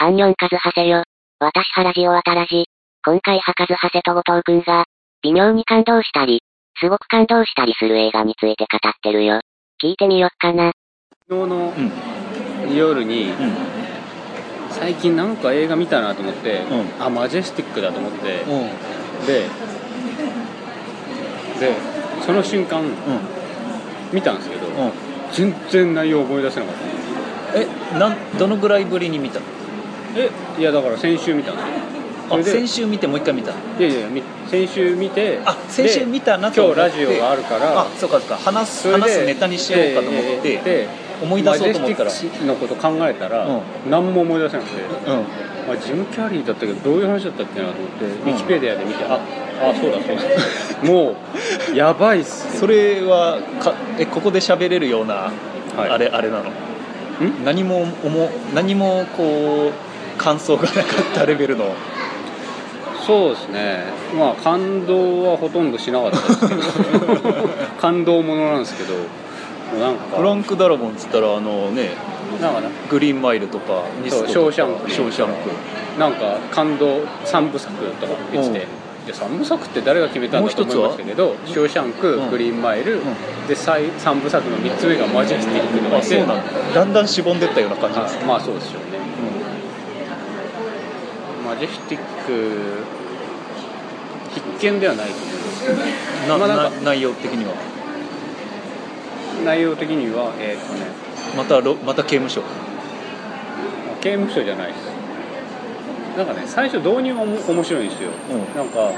アンニョンカズハセよ。私はラジオあたらじ。今回はカズハセと後藤くんが、微妙に感動したり、すごく感動したりする映画について語ってるよ。聞いてみよっかな。 昨日の夜に、最近なんか映画見たなと思って、マジェスティックだと思って、で、その瞬間、見たんですけど、全然内容思い出せなかった。 どのぐらいぶりに見たの？ いやだから先週見たんですよ。 先週見てもう一回見たの？ いや先週見て、 先週見たなと思って、 今日ラジオがあるから、 そうか話すネタにしようかと思って思い出そうと思ったら、 マジェスティックのこと考えたら、何も思い出せなくて、ジム・キャリーだったけどどういう話だったっけなと思って、ウィキペディアで見て、そうだもうやばいっす、ね、 それはここで喋れるような、あれなの？何もこう感想がなかったレベルの。 そうですね、感動はほとんどしなかったですけど感動ものなんですけど、なんかフランク・ダラゴンっつったらなんかグリーンマイルとかショーシャンクなんか感動3部作とか言ってて、3部作って誰が決めたんだと思いましたけど、ショーシャンク、グリーンマイル、で3部作の3つ目がマジェスティックとかで、 そうなんだんだんしぼんでったような感じですね。 そうですよね、マジェスティック必見ではないと思いますけど、 内容的にはまた刑務所じゃないです。なんかね、最初導入は面白いんですよ、なんか、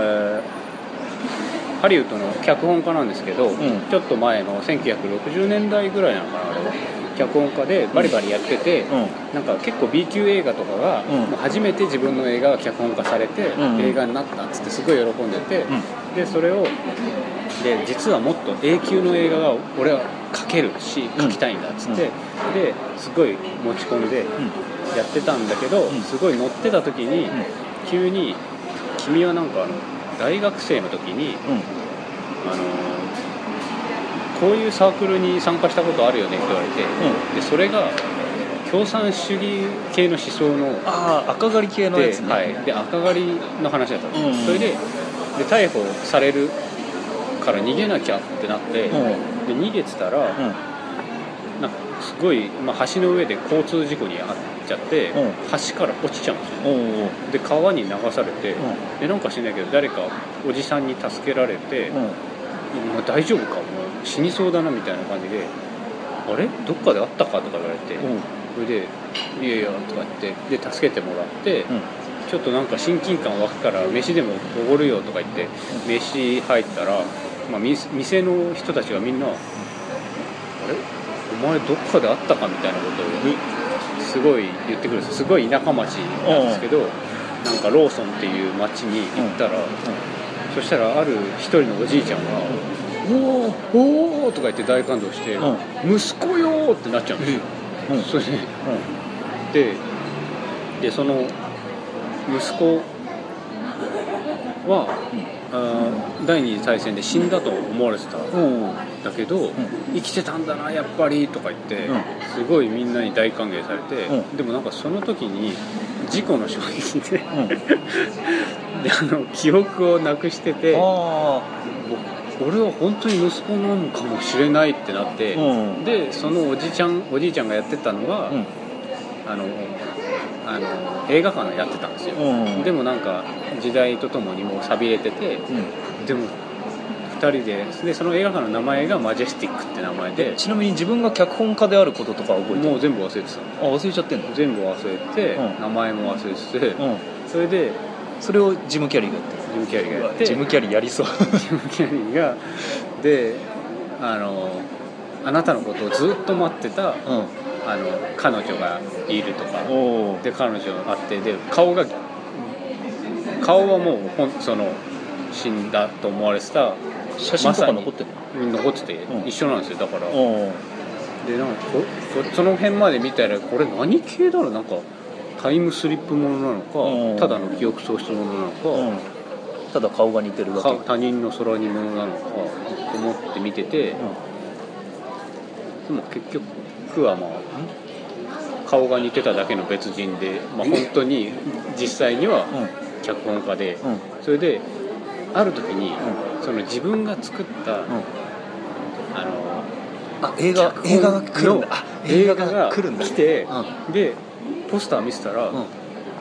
ハリウッドの脚本家なんですけど、ちょっと前の1960年代ぐらいなのかな、あれは脚本家でバリバリやってて、なんか結構 B 級映画とかが、もう初めて自分の映画が脚本化されて、映画になったっつってすごい喜んでて、でそれを実はもっと A 級の映画が俺は描けるし描きたいんだっつって、ですごい持ち込んでやってたんだけど、すごい乗ってた時に、急に君はなんか大学生の時に、こういうサークルに参加したことあるよねって言われて、でそれが共産主義系の思想の赤狩り系のやつね。 で赤狩りの話だったんです、それで逮捕されるから逃げなきゃってなって、で逃げてたら、なんかすごい、橋の上で交通事故に遭っちゃって、橋から落ちちゃうんですよ、で川に流されて、でなんか知んないけど誰かおじさんに助けられて、大丈夫か、もう死にそうだなみたいな感じで、あれどっかで会ったかとか言われて、それでいやいやとか言ってで助けてもらって、ちょっとなんか親近感湧くから飯でもおごるよとか言って飯入ったら、店の人たちがみんな、あれお前どっかで会ったかみたいなことをすごい言ってくるんです。すごい田舎町なんですけど、なんかローソンっていう町に行ったら、そしたらある一人のおじいちゃんがおーとか言って大感動して、息子よーってなっちゃうんですよ、それでその息子は、第二次大戦で死んだと思われてただけど、生きてたんだなやっぱりとか言って、すごいみんなに大歓迎されて、でもなんかその時に事故の衝撃で、で記憶をなくしてて、俺は本当に息子なのかもしれないってなって、でそのおじいちゃんがやってたのが、映画館でやってたんですよ、でもなんか時代とともにもう寂れてて、でも2人でその映画館の名前がマジェスティックって名前で、 ちなみに自分が脚本家であることとか覚えてる？ もう全部忘れてた。 忘れちゃってんの？ 全部忘れて、名前も忘れてて、それでそれをジム・キャリーがやってる。 ジム・キャリーがやって、 ジム・キャリーやりそうジム・キャリーがであなたのことをずっと待ってた、彼女がいるとかで、彼女があって、で顔はもうその死んだと思われてた写真とか残ってる？ 残ってて、一緒なんですよ。だからでなんかその辺まで見たら、これ何系だろう、なんかタイムスリップものなのか、ただの記憶喪失ものなのか、 ただ顔が似てるだけ、 他人の空にものなのかと思って見てて、でも結局は顔が似てただけの別人で、まあ、本当に実際には脚本家で、それである時にその自分が作った、 映画が来るんだ。 映画が来て、でポスター見せたら、なんか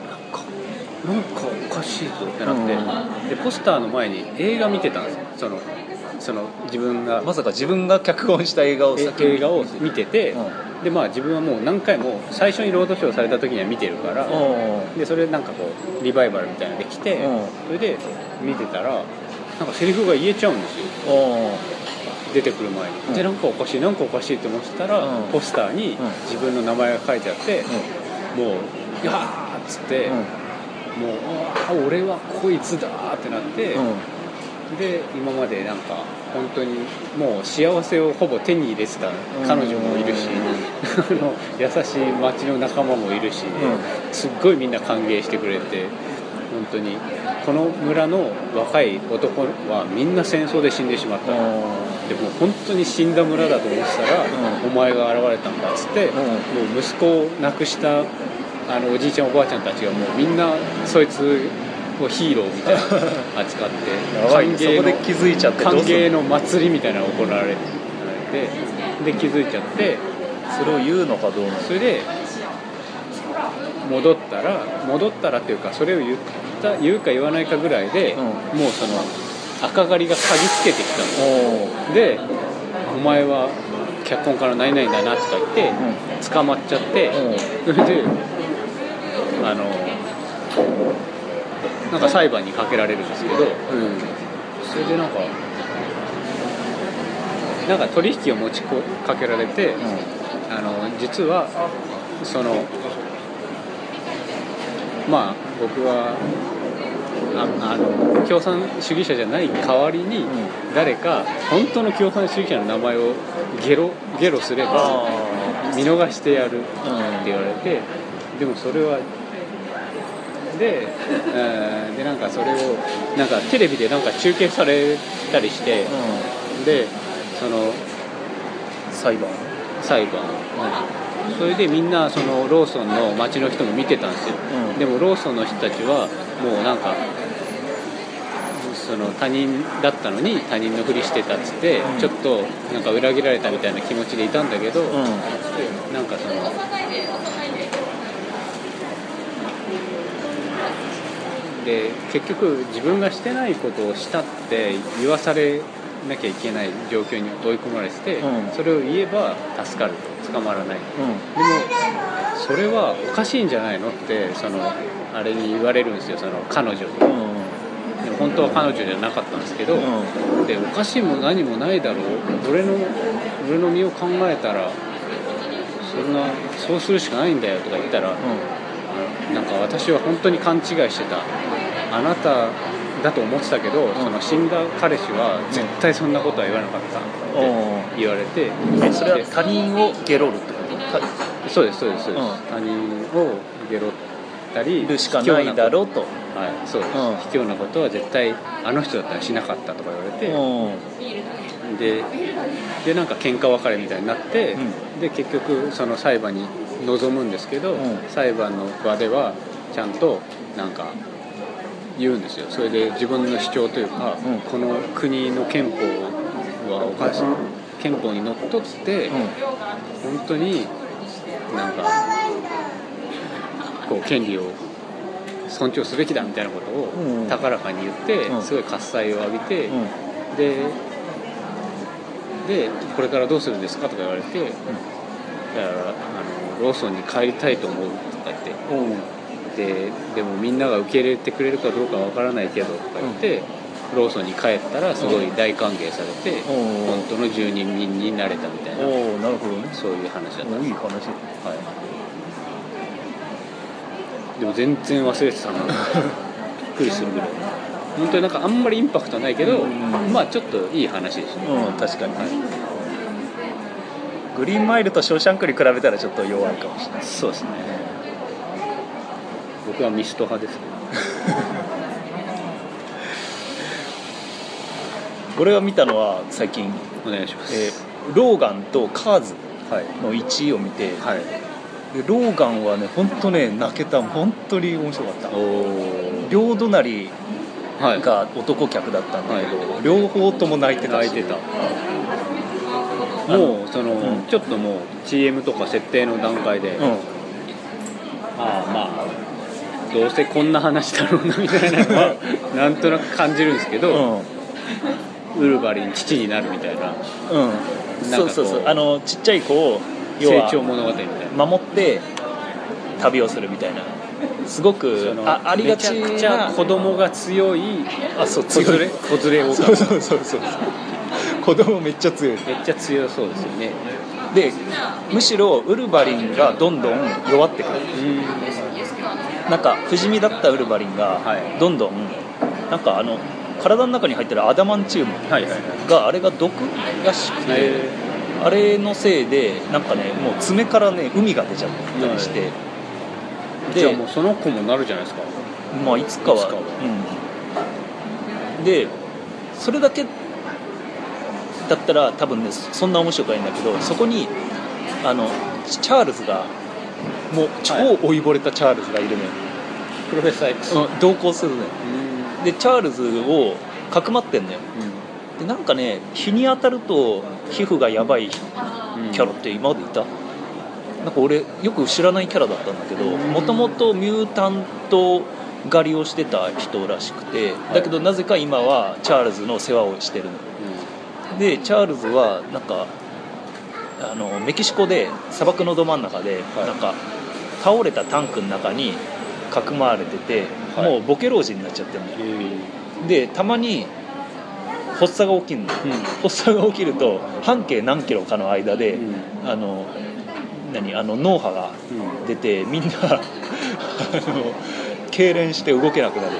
おかしいぞってなって、でポスターの前に映画見てたんですよ。その自分がまさか自分が脚本した映画を見てて、でまあ自分はもう何回も最初にロードショーされた時には見てるから、でそれなんかこうリバイバルみたいなので来て、それで見てたらなんかセリフが言えちゃうんですよ、出てくる前に。でなんかおかしいって思ってたら、ポスターに自分の名前が書いてあって、もう「やー!」っつって、もう俺はこいつだってなって、で今までなんか本当にもう幸せをほぼ手に入れてた彼女もいるし、優しい町の仲間もいるし、すっごいみんな歓迎してくれて、本当にこの村の若い男はみんな戦争で死んでしまった。でも本当に死んだ村だと思ってたら、お前が現れたんだっつって、もう息子を亡くしたおじいちゃんおばあちゃんたちがもうみんなそいつをヒーローみたいな扱ってそこで気づいちゃって歓迎の祭りみたいなのが行われて、で気づいちゃって、 それを言うのかどうなの。 それで戻ったらっていうか、それを言うか言わないかぐらいで、もうその赤狩りが嗅ぎつけてきたので、お前は脚本家の何々だなとか言って捕まっちゃって、それでなんか裁判にかけられるんですけど、それでなんか取引を持ちかけられて、実はそのまあ僕は共産主義者じゃない代わりに、誰か本当の共産主義者の名前をゲロすれば見逃してやるって言われて、でもそれはでなんかそれをなんかテレビでなんか中継されたりして、でその裁判、 それでみんなそのローソンの街の人も見てたんですよ、でもローソンの人たちはもうなんかその他人だったのに他人のふりしてたっつって、ちょっとなんか裏切られたみたいな気持ちでいたんだけど、なんかそので結局自分がしてないことをしたって言わされなきゃいけない状況に追い込まれてて、それを言えば助かると、捕まらない、でもそれはおかしいんじゃないのってそのあれに言われるんですよ、その彼女に、でも本当は彼女じゃなかったんですけど、でおかしいも何もないだろう、俺の身を考えたらそうするしかないんだよとか言ったら、なんか私は本当に勘違いしてた、あなただと思ってたけど、その死んだ彼氏は絶対そんなことは言わなかったって言われて、 それは他人をゲロるってこと？ そうです、他人をゲロったりるしかないだろうと、 はい、そうです、卑怯なことは絶対あの人だったらしなかったとか言われて、でなんか喧嘩別れみたいになって、で結局その裁判に臨むんですけど、裁判の場ではちゃんとなんか言うんですよ。それで自分の主張というか、この国の憲法はおかしい、憲法にのっとって、本当になんかこう権利を尊重すべきだみたいなことを高らかに言って、すごい喝采を浴びて、でこれからどうするんですかとか言われて、だからローソンに帰りたいと思うとか言って、でもみんなが受け入れてくれるかどうかわからないけどとか言って、ローソンに帰ったらすごい大歓迎されて、本当の住人になれたみたいな、 なるほどね、 そういう話だったんです。 いい話、 でも全然忘れてたのびっくりするぐらい、本当になんかあんまりインパクトないけど、まあちょっといい話ですね、 確かに、グリーンマイルとショーシャンクに比べたらちょっと弱いかもしれない。 そうですね、僕はミスト派ですねこれを見たのは最近、 お願いします。 ローガンとカーズの1位を見て、 でローガンはね本当ね泣けた。本当に面白かった。両隣が男客だったんだけど、はい、両方とも泣いてた。もうその、ちょっともう CM とか設定の段階で、まあどうせこんな話だろうなみたいなのはなんとなく感じるんですけど、ウルヴァリン父になるみたいな、 そうちっちゃい子を成長物語みたいな守って旅をするみたいな、すごくありがちな、 めちゃくちゃ子供が強い子連れをそう子供めっちゃ強い、 めっちゃ強そうですよね。 でむしろウルヴァリンがどんどん弱ってくる。なんか不死身だったウルヴァリンがどんどんなんか体の中に入ってるアダマンチウムがあれが毒らしくて、あれのせいでなんかねもう爪からね海が出ちゃったりして、 でじゃあもうその子もなるじゃないですか。 まあいつかは、でそれだけだったら多分ねそんな面白くないんだけど、そこにチャールズがもう超老いぼれたチャールズがいるのよ、 プロフェッサー X、 同行するのよ。でチャールズをかくまってんのよ、でなんかね日に当たると皮膚がやばいキャラって今までいた？なんか俺よく知らないキャラだったんだけど、もともとミュータント狩りをしてた人らしくて、だけどなぜか今はチャールズの世話をしてるの、でチャールズはなんかメキシコで砂漠のど真ん中で、なんか倒れたタンクの中にかくまわれてて、もうボケ老人になっちゃってるんだよ、でたまに発作が起きるの、発作が起きると半径何キロかの間で、脳波が出て、みんな痙攣して動けなくなる、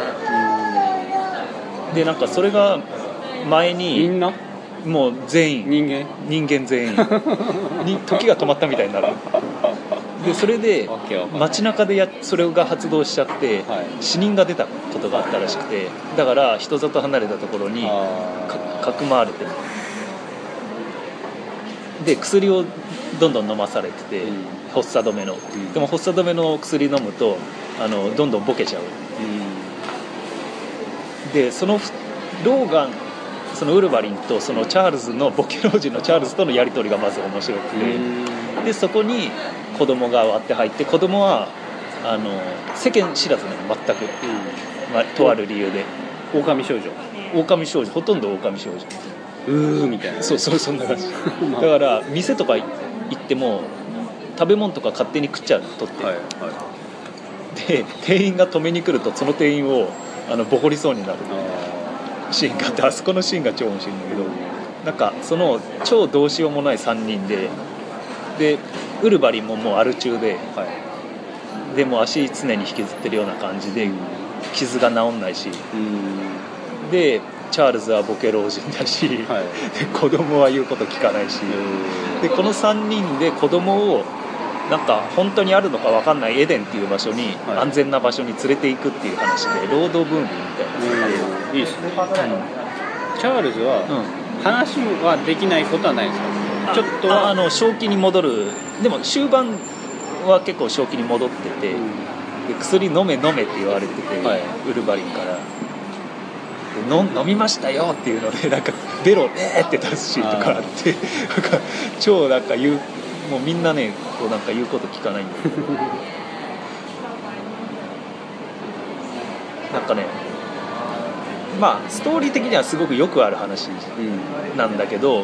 でなんかそれが前にみんなもう全員人間全員に時が止まったみたいになる。でそれで街中でそれが発動しちゃって、死人が出たことがあったらしくて、だから人里離れたところにかくまわれてる。で薬をどんどん飲まされてて、発作止めの、でも発作止めの薬飲むとどんどんボケちゃう、でそのローガン、そのウルヴァリンとそのチャールズのボケ老人のチャールズとのやり取りがまず面白くて、でそこに子供が割って入って、子供は世間知らずなの全く、とある理由で狼少女、 ほとんど狼少女みたいな、 そんな感じだから店とか行っても食べ物とか勝手に食っちゃうの、取って、で店員が止めに来るとその店員をボコりそうになるシーンがあって、あそこのシーンが超面白いんだけど、なんかその超どうしようもない3人でウルヴァリンももうアル中で、でも足常に引きずってるような感じで傷が治んないし、でチャールズはボケ老人だし、で子供は言うこと聞かないし、でこの3人で子供をなんか本当にあるのか分かんないエデンっていう場所に、安全な場所に連れていくっていう話で、ロードムービーみたいな、 いいですね、チャールズは、話はできないことはないんですか？ちょっとは正気に戻る。でも終盤は結構正気に戻ってて、で薬飲めって言われてて、ウルヴァリンから飲みましたよっていうので、なんかベロって出すシーンとかあって、なんか超なんかもうみんなねこうなんか言うこと聞かないんだけどなんかね、まあストーリー的にはすごくよくある話なんだけど、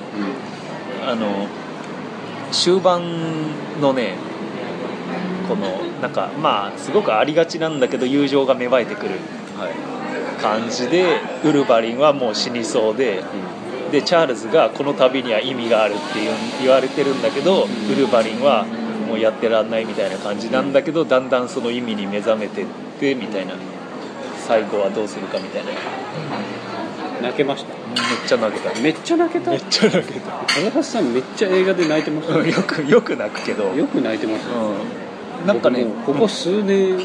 終盤のねこのなんかまあすごくありがちなんだけど友情が芽生えてくる感じで、ウルヴァリンはもう死にそうで、でチャールズがこの旅には意味があるって言われてるんだけど、ウルヴァリンはもうやってらんないみたいな感じなんだけど、だんだんその意味に目覚めてってみたいな、最後はどうするかみたいな。 泣けました。 めっちゃ泣けた。 めっちゃ泣けた。 めっちゃ泣けた。 高橋さんめっちゃ映画で泣いてました、ね。 よく泣くけど。 よく泣いてます、ね。 なんかね、 ここ数年、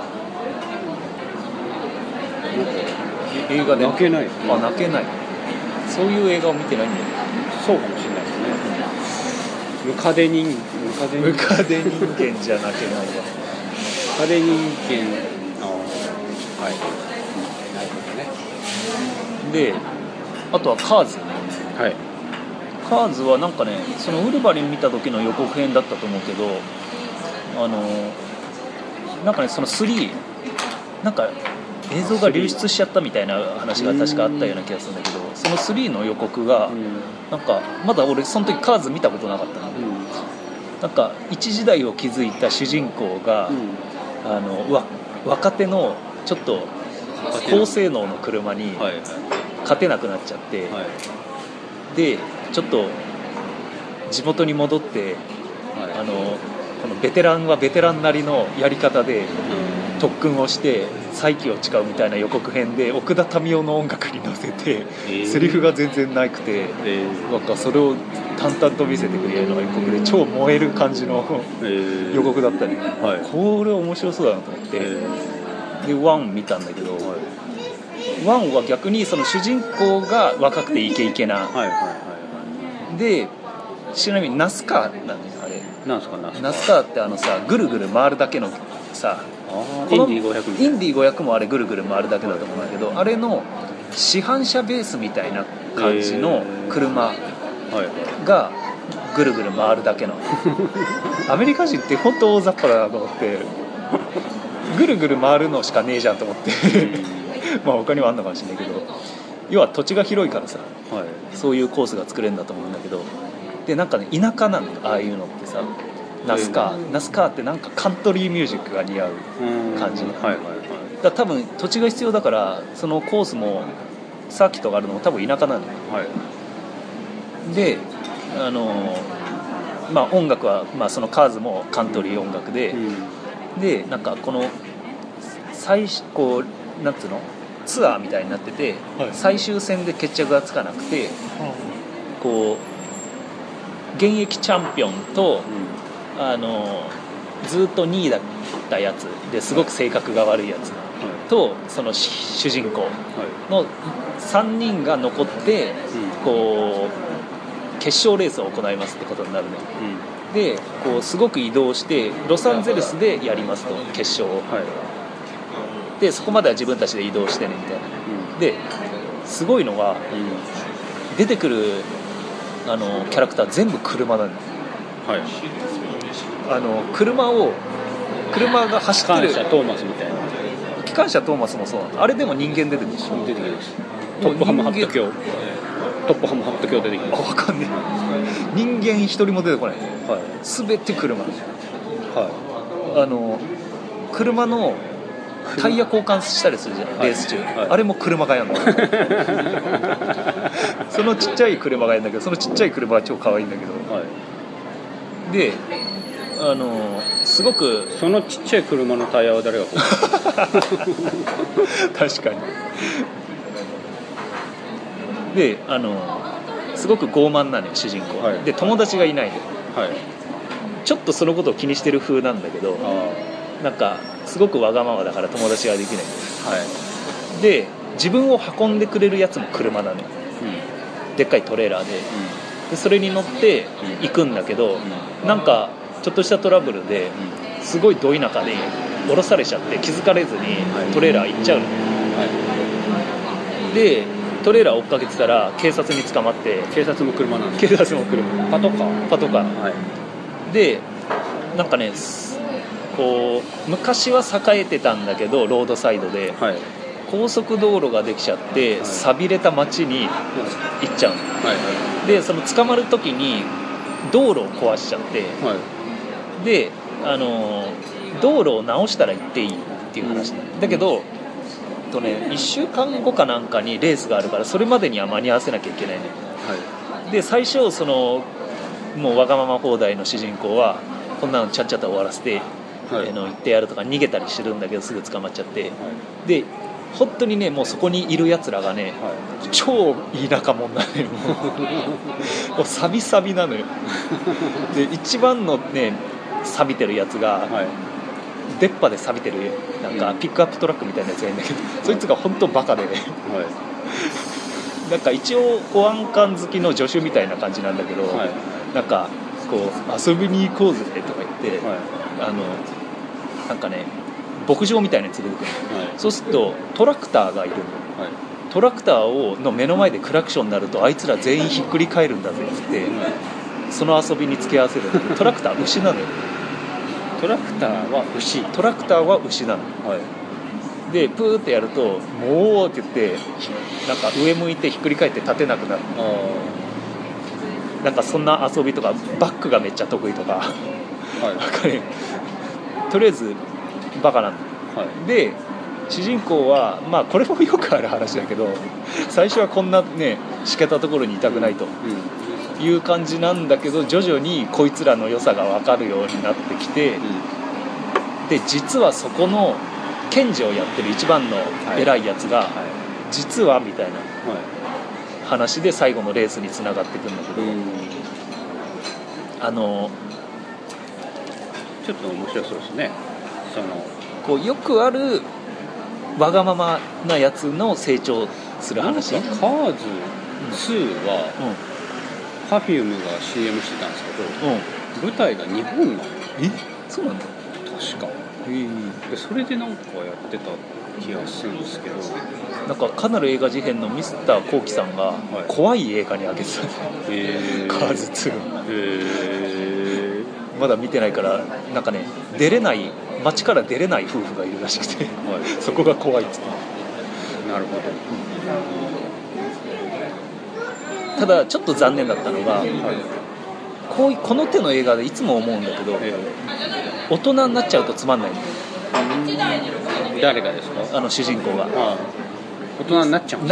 映画で泣けない。 泣けない。そういう映画を見てないんだよ。 そうかもしれないですね。 ムカデ人間じゃなけないわ。 ムカデ人間、はい、なるほどね。 であとはカーズ、 はい、 カーズはなんかね、そのウルヴァリン見た時の予告編だったと思うけど、なんかね、その3なんか映像が流出しちゃったみたいな話が確かあったような気がするんだけど、その3の予告がなんかまだ俺その時カーズ見たことなかったの、なんか一時代を築いた主人公が、若手のちょっと高性能の車に勝てなくなっちゃって、でちょっと地元に戻って、このベテランはベテランなりのやり方で特訓をして再起を誓うみたいな予告編で、奥田民生の音楽に乗せて、セリフが全然なくて、なんかそれを淡々と見せてくれるような予告で超燃える感じの予告だったね、これ面白そうだなと思って、で1見たんだけど、1は逆にその主人公が若くてイケイケな、でちなみにナスカーなんですあれ。 なんすかナスカーってさ、ぐるぐる回るだけのさ、 インディ500みたいな。 インディ500もあれぐるぐる回るだけだと思うんだけど、あれの市販車ベースみたいな感じの車がぐるぐる回るだけのアメリカ人って本当大雑把だなと思って、ぐるぐる回るのしかねえじゃんと思ってまあ他にはあんのかもしれないけど、要は土地が広いからさ、そういうコースが作れるんだと思うんだけど、でなんかね、田舎なんだああいうのってさ、ナスカーってなんかカントリーミュージックが似合う感じ、だから多分土地が必要だから、そのコースもサーキットがあるのも多分田舎なんだよ、でまあ、音楽は、まあ、そのカーズもカントリー音楽で、でなんかこのこうなんつうのツアーみたいになってて、最終戦で決着がつかなくて、こう現役チャンピオンと、ずっと2位だったやつですごく性格が悪いやつと、その主人公の3人が残って、こう決勝レースを行いますってことになるね、でこうすごく移動してロサンゼルスでやりますと、決勝を、でそこまでは自分たちで移動してねみたいな、ですごいのが、出てくるキャラクター全部車なんだ、車が走ってる機関車トーマスみたいな。 機関車トーマスもそうなの。あれでも人間出てくるでしょ。 出てきます。トップハムハット卿出てきます。 分かんねえ。人間一人も出てこない、全て車、車のタイヤ交換したりするじゃん、レース中、あれも車がやるのそのちっちゃい車がやるんだけど、そのちっちゃい車は超可愛いんだけど、ですごくそのちっちゃい車のタイヤは誰が確かに。ですごく傲慢なね主人公、で友達がいないで、ちょっとそのことを気にしてる風なんだけど、なんかすごくわがままだから友達ができない、で自分を運んでくれるやつも車なのよ、でっかいトレーラーで、でそれに乗って行くんだけど、なんかちょっとしたトラブルですごいど田舎で降ろされちゃって気づかれずにトレーラー行っちゃうの、でトレーラー追っかけてたら警察に捕まって、 警察も車なんです。 警察も車、パトカー、でなんかね、こう昔は栄えてたんだけどロードサイドで、高速道路ができちゃって、寂れた街に行っちゃうの、でその捕まる時に道路を壊しちゃって、で道路を直したら行っていいっていう話だけど、1週間後かなんかにレースがあるから、それまでには間に合わせなきゃいけないね、で最初もうわがまま放題の主人公はこんなのちゃっちゃと終わらせて、行ってやるとか逃げたりしてるんだけど、すぐ捕まっちゃって、で本当にね、もうそこにいるやつらがね、超田舎者なのよもうサビサビなのよで一番のね錆びてるやつが、出っ歯で錆びてるなんかピックアップトラックみたいなやつがいるんだけど、そいつが本当バカでね、なんか一応保安官好きの助手みたいな感じなんだけど、なんかこう遊びに行こうぜとか言って、はい、なんかね牧場みたいなやつ連れてくる、はい、そうするとトラクターがいるの、はい、トラクターの目の前でクラクションになるとあいつら全員ひっくり返るんだぜって言って、はい、その遊びに付き合わせるんだけどトラクター牛なのよ。 トラクターは牛なの、はい、でプーってやるともうって言ってなんか上向いてひっくり返って立てなくなる。なんかそんな遊びとかバックがめっちゃ得意とか、はい、とりあえずバカなんだ、はい、で主人公はまあこれもよくある話だけど最初はこんなねしけたところにいたくないという感じなんだけど徐々にこいつらの良さが分かるようになってきて、で実はそこの検事をやってる一番の偉いやつが実はみたいな話で最後のレースにつながっていくんだけど、 ちょっと面白そうですね。 こうよくあるわがままなやつの成長する話。 カーズ2は、Perfume が CM してたんですけど、舞台が日本なの。 そうなんだ。 確か。でそれでなんかやってた気がするんですけど、 なんかかなり映画事変のミスター・コウキさんが怖い映画にあげてた、カーズ2、まだ見てないからなんかね街から出れない夫婦がいるらしくて、そこが怖いっつって。 なるほど、 ただちょっと残念だったのが、この手の映画でいつも思うんだけど、大人になっちゃうとつまんないの。 誰がですか？ 主人公が大人になっちゃう。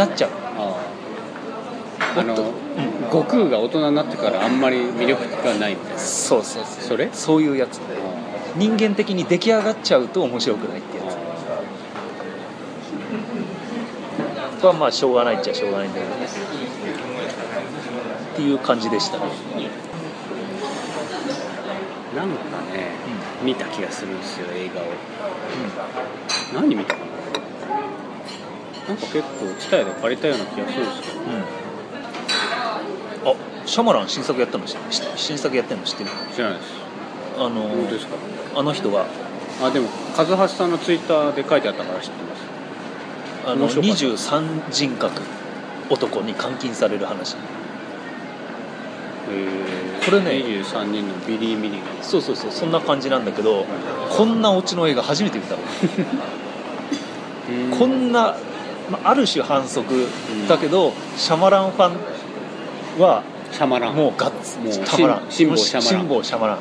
悟空が大人になってからあんまり魅力がないみたいな。 そうそういうやつで、人間的に出来上がっちゃうと面白くないってやつはまあしょうがないっちゃしょうがないんだけどねっていう感じでしたね。 なんかね、見た気がするんですよ映画を、何見たかな。なんか結構TSUTAYAで借りたような気がするんですけど、 シャマラン新作やってんの知ってる？ 知らないです。本当ですか？ あの人がでも和橋さんのツイッターで書いてあったから知ってます。 23人格男に監禁される話。これね 23人のビリー・ミリーがそうそんな感じなんだけど、こんなオチの映画初めて見たのこんな、ある種反則だけど、シャマランファンはシャマランもうガッツシンボシャマラン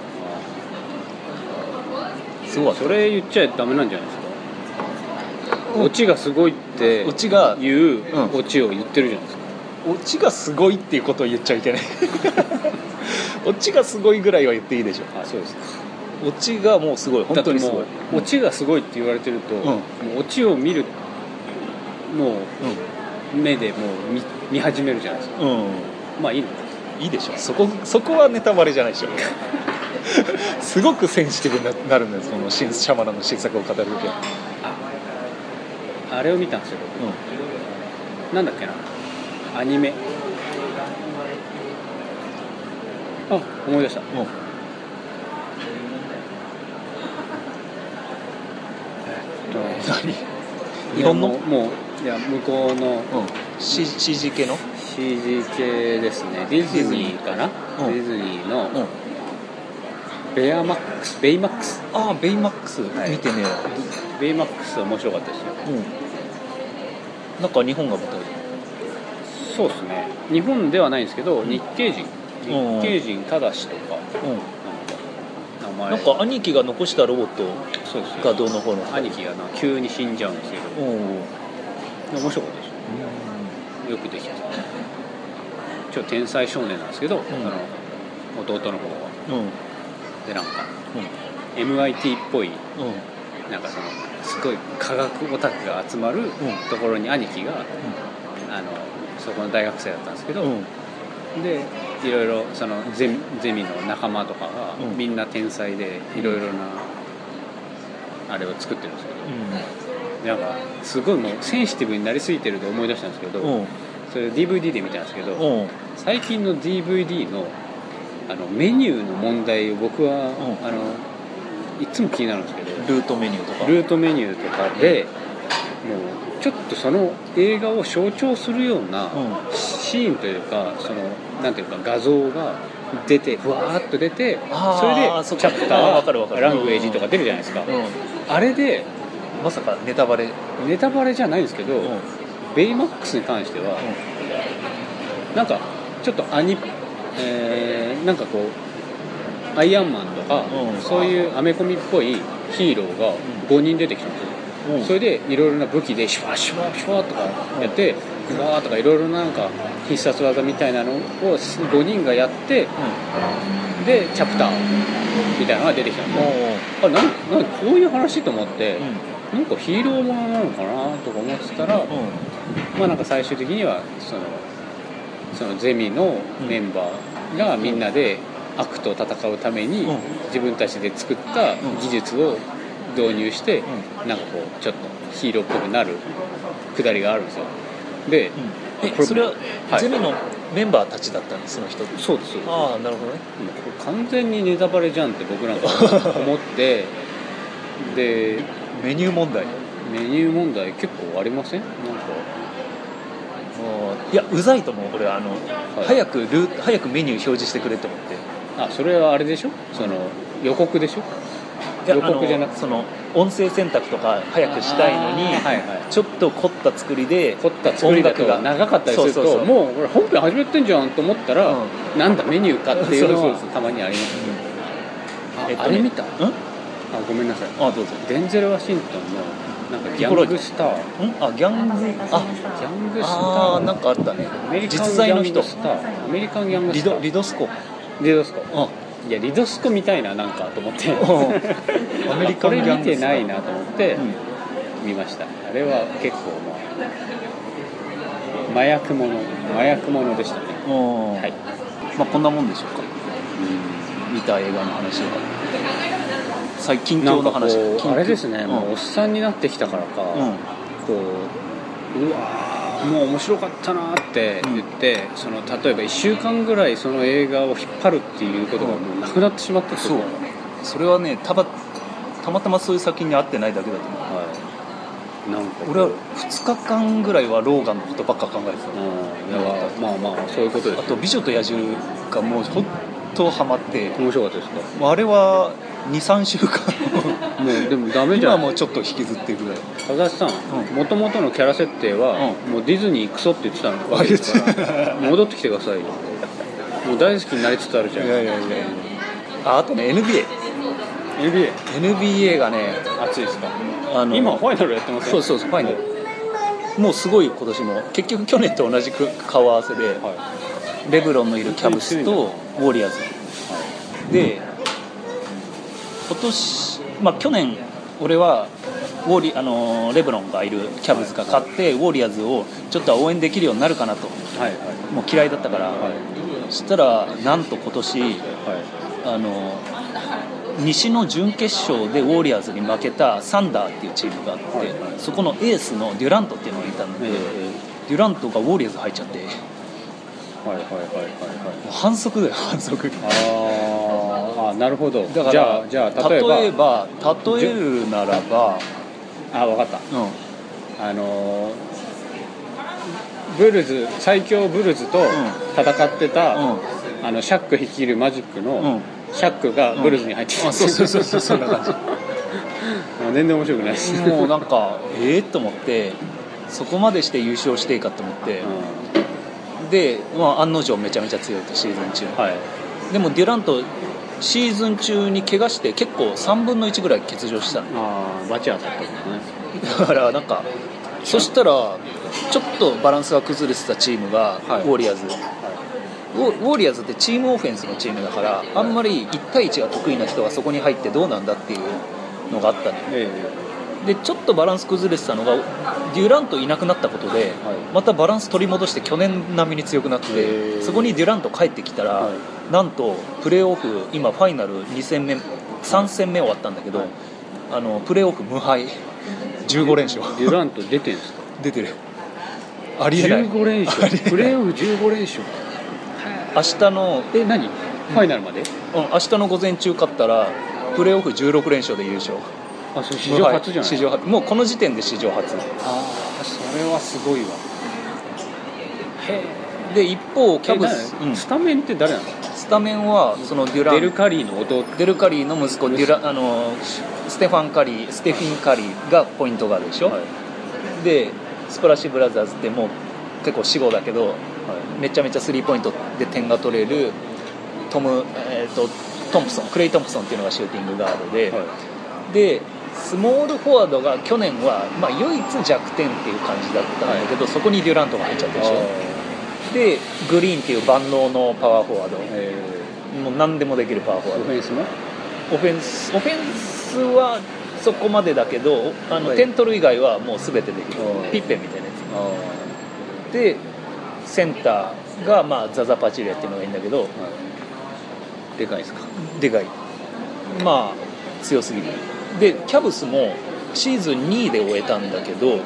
すごい。それ言っちゃダメなんじゃないですか。オチがすごいっていうオチを言ってるじゃないですか。 オチがすごいっていうことを言っちゃいけないオチがすごいぐらいは言っていいでしょ。 そうです。 オチがもうすごい、本当にすごい。 オチがすごいって言われてると、もうオチを見るもう、目でもう 見始めるじゃないですか。まあいいのいいでしょ。そこはネタバレじゃないでしょすごくセンシティブになるんです、このシャマランの新作を語るときは。 あれを見たんですよ、なんだっけな、アニメ。思い出した。 日本のもういや向こうの、 CG 系の CG 系ですね。ディズニーかな、ディズニーの、ベイマックス。 ベイマックス、見てね。 ベイマックス面白かったですよ。 なんか日本が舞台で。 そうですね。日本ではないんですけど、日系人ただしとか、なんか兄貴が残したロボットがどうのこうの。 兄貴が急に死んじゃうんですけど、面白かったですよ。よくできて、ちょっと天才少年なんですけど、弟の方は、でなんか、MIT っぽい、なんかすごい科学オタクが集まるところに兄貴が、そこの大学生だったんですけど、でいろいろそのゼミの仲間とかが、みんな天才でいろいろなあれを作ってるんですけど、なんかすごいもうセンシティブになりすぎてると思い出したんですけど、それ DVD で見たんですけど、最近の DVD のメニューの問題を僕は、いつも気になるんですけど、 ルートメニューとかでもうちょっとその映画を象徴するようなシーンというか、そのなんていうか画像が出てふわーっと出て、それでチャプターラングエージとか出るじゃないですか、あれでまさかネタバレじゃないんですけど、ベイマックスに関しては、なんかちょっとなんかこうアイアンマンとか、そういうアメコミっぽいヒーローが5人出てきたんですよ。それでいろいろな武器でシュワシュワシュワとかやってグワーとかいろいろなんか必殺技みたいなのを5人がやって、でチャプターみたいなのが出てきたんですよ。なんかこういう話と思って、なんかヒーローものなのかなとか思ってたら、まあなんか最終的にはそのゼミのメンバーがみんなで悪と戦うために自分たちで作った技術を導入して、なんかこうちょっとヒーローっぽくなるくだりがあるんですよ。で、 それはゼミのメンバーたちだったんです、その人。 そうです。 ああ、なるほどね。 これ完全にネタバレじゃんって僕なんか思ってでメニュー問題結構ありません？なんかいやうざいと思う俺は早くメニュー表示してくれと思って。 それはあれでしょ、その予告でしょ。予告じゃなくてその音声選択とか早くしたいのに、ちょっと凝った作りだと長かったりすると、もうこれ本編始めてんじゃんと思ったら、なんだメニューかっていうのはたまにありますね。あれ見た？ごめんなさい。 どうぞ。 デンゼル・ワシントンのなんかギャングスター。ギャングスター。 なんかあったね。 実在の人。アメリカンギャングスター。 リドスコ。 いやリドスコみたいななんかと思ってアメリカンギャングスター。 これ見てないなと思って見ました。あれは結構麻薬ものでしたね。はい。 まあこんなもんでしょうか。見た映画の話とか。最近今日の話。 あれですね。もうおっさんになってきたからか、こううわもう面白かったなって言って、その例えば1週間ぐらいその映画を引っ張るっていうことがもうなくなってしまったってこと。 それはねたまたまそういう作品に合ってないだけだと思う。なんか俺は2日間ぐらいはローガンのことばっか考えてた。 まあそういうことです。 あと美女と野獣がもう本当ハマって。 面白かったですか？ あれは 2,3 週間もうでもダメじゃん。 今もうちょっと引きずってるぐらい。 高橋さん、元々のキャラ設定は、もうディズニークソって言ってたわけですから戻ってきてくださいよ。もう大好きになりつつあるじゃん。 いやあとね NBA がね熱いですか？今ファイナルやってますよ。 そうファイナルもうすごい。今年も結局去年と同じ顔合わせで、レブロンのいるキャブスとウォリアーズで、今年去年俺はレブロンがいるキャブスが勝って、ウォリアーズをちょっと応援できるようになるかなと、もう嫌いだったから、そしたらなんと今年、西の準決勝でウォリアーズに負けたサンダーっていうチームがあって、そこのエースのデュラントっていうのがいたんで、デュラントがウォリアーズ入っちゃって、反則だよ反則。 なるほど。 だからじゃあ例えるならば分かった。ブルズ最強ブルズと戦ってた、シャック率いるマジックの、シャックがブルズに入ってきた。 そうそんな感じ。 全然面白くないです。 もうなんかと思って、そこまでして優勝していいかと思って、で、案の定めちゃめちゃ強いとシーズン中、でもデュラントシーズン中に怪我して結構3分の1ぐらい欠場したの。 バチ当たったんですね。 だからなんかそしたらちょっとバランスが崩れてたチームが、ウォリアーズ、ウォリアーズってチームオフェンスのチームだから、あんまり1対1が得意な人がそこに入ってどうなんだっていうのがあったの、でちょっとバランス崩れてたのがデュラントいなくなったことで、またバランス取り戻して去年並みに強くなって、そこにデュラント帰ってきたら、なんとプレーオフ今ファイナル2戦目3戦目終わったんだけど、プレーオフ無敗15連勝。 デュラント出てるんですか？ 出てる。ありえない。 15連勝。プレーオフ15連勝。 明日の何？ ファイナルまで、 明日の午前中勝ったらプレーオフ16連勝で優勝。 あ、それ史上初じゃない。 史上初、もうこの時点で史上初。 ああ、それはすごいわ。 へえ。で一方キャブス、 スタメンって誰なの？ スタメンはそのデュラン、 デルカリーの弟、 デルカリーの息子デュラ、ステフィン・カリーがポイントガードでしょ、はい、でスプラッシュブラザーズってもう結構死後だけど、はい、めちゃめちゃスリーポイントで点が取れるトムソン、クレイ・トンプソンっていうのがシューティングガードで、はい、でスモールフォワードが去年は、唯一弱点っていう感じだったんだけど、はい、そこにデュラントが入っちゃったでしょ。でグリーンっていう万能のパワーフォワード、もう何でもできるパワーフォワード。オフェンスはそこまでだけど、点取る以外はもう全てできる。ピッペンみたいなやつで、センターがザザパチレっていうのがいいんだけど、 でかいですか？ でかい、強すぎる。でキャブスもシーズン2位で終えたんだけど、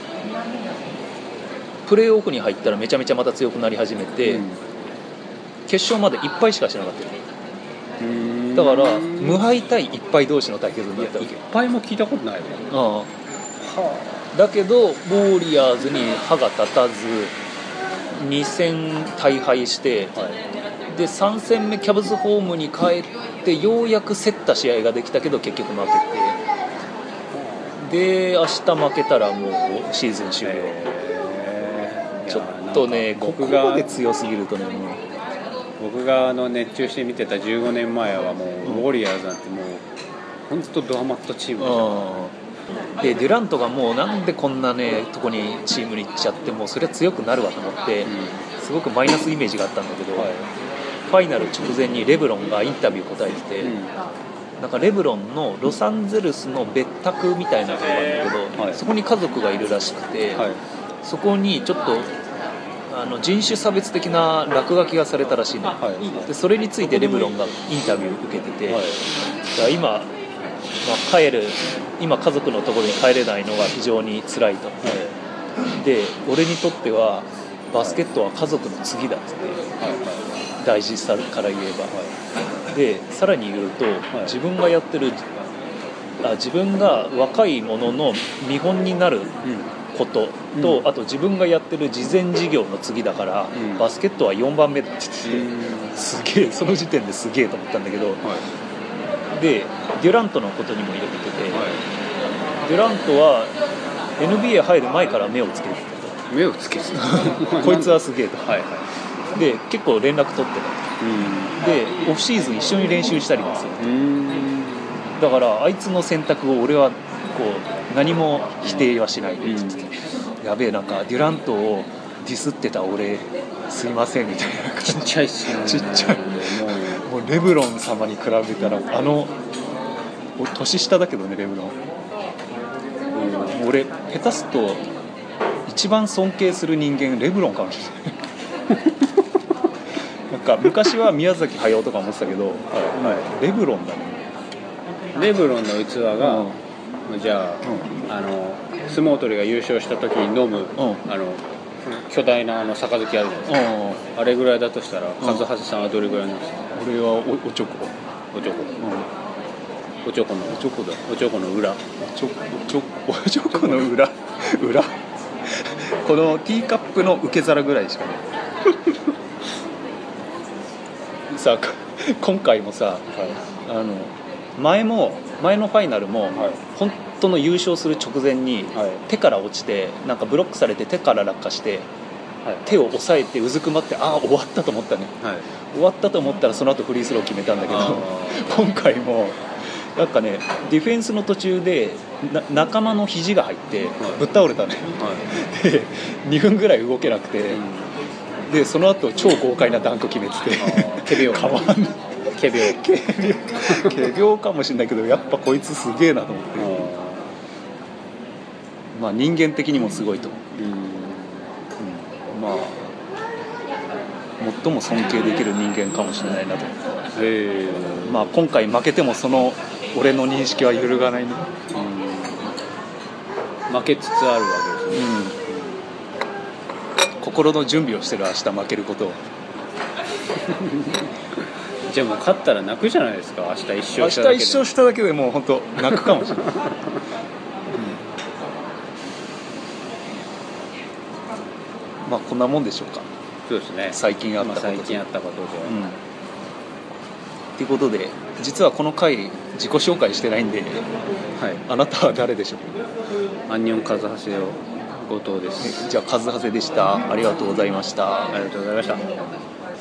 プレーオフに入ったらめちゃめちゃまた強くなり始めて、決勝まで1敗しかしなかったよ。だから無敗対1敗同士の対決になったわけ。 1敗も聞いたことないわ。 だけどウォーリアーズに歯が立たず2戦大敗して、で3戦目キャブズホームに帰ってようやく競った試合ができたけど結局負けて、で明日負けたらもうシーズン終了。ちょっとね、ここまで強すぎるとね、 僕が熱中して見てた15年前はもう、ウォリアーズなんてもう本当ドハマットチームじゃん。 でデュラントがもうなんでこんなねとこにチームに行っちゃって、もうそれは強くなるわと思って、すごくマイナスイメージがあったんだけど、ファイナル直前にレブロンがインタビュー答えてて、なんかレブロンのロサンゼルスの別宅みたいなところなんだけど、そこに家族がいるらしくて、そこにちょっと人種差別的な落書きがされたらしいの、でそれについてレブロンがインタビュー受けてて、今家族のところに帰れないのが非常に辛いと、で俺にとってはバスケットは家族の次だって、大事さから言えば、でさらに言うと、自分がやってる自分が若い者の見本になることと、あと自分がやってる慈善事業の次だから、バスケットは4番目だって言って、すげえ、その時点ですげえと思ったんだけど、でデュラントのことにも入れてて、デュラントは NBA 入る前から目をつけてた。 目をつけてたこいつはすげえと、で結構連絡取ってた、でオフシーズン一緒に練習したりもする、だからあいつの選択を俺はこう何も否定はしないでって言ってて、やべえ、なんかデュラントをディスってた俺すいませんみたいな、 ちっちゃいし、 ちっちゃい、もうレブロン様に比べたら年下だけどねレブロン、俺下手すと一番尊敬する人間レブロンかもしれないなんか昔は宮崎駿とか思ってたけど、レブロンだね。 レブロンの器が、じゃあ、相撲取りが優勝した時に飲む、巨大な杯あるじゃないですか、あれぐらいだとしたら、カズハセさんはどれぐらいなんですか？ 俺はおちょこ、 おちょこ、おちょこの裏、 おちょこの裏このティーカップの受け皿ぐらいしかないさあ今回もさ、前のファイナルも、本当の優勝する直前に、手から落ちて、なんかブロックされて手から落下して、手を押さえてうずくまって、終わったと思ったね、終わったと思ったらその後フリースロー決めたんだけど今回もなんかね、ディフェンスの途中で仲間の肘が入ってぶっ倒れたね、で2分ぐらい動けなくて、でその後超豪快なダンク決めてて仮病変わんない仮病かもしれないけど、やっぱこいつすげえなと思って、人間的にもすごいと思う、最も尊敬できる人間かもしれないなと思って、今回負けてもその俺の認識は揺るがないね、 負けつつあるわけですね、 心の準備をしてる、明日負けることをじゃあもう勝ったら泣くじゃないですか。明日一勝明しただけで。 日一勝しただけでもう本当泣くかもしれない、まあこんなもんでしょうか。 そうですね。 最近あったことで、 最近あったことで、 ということで実はこの回自己紹介してないんで、 はい、 あなたは誰でしょう。 アンニョンカズハセヨ後藤です。 じゃあカズハセでした。ありがとうございました。 ありがとうございました。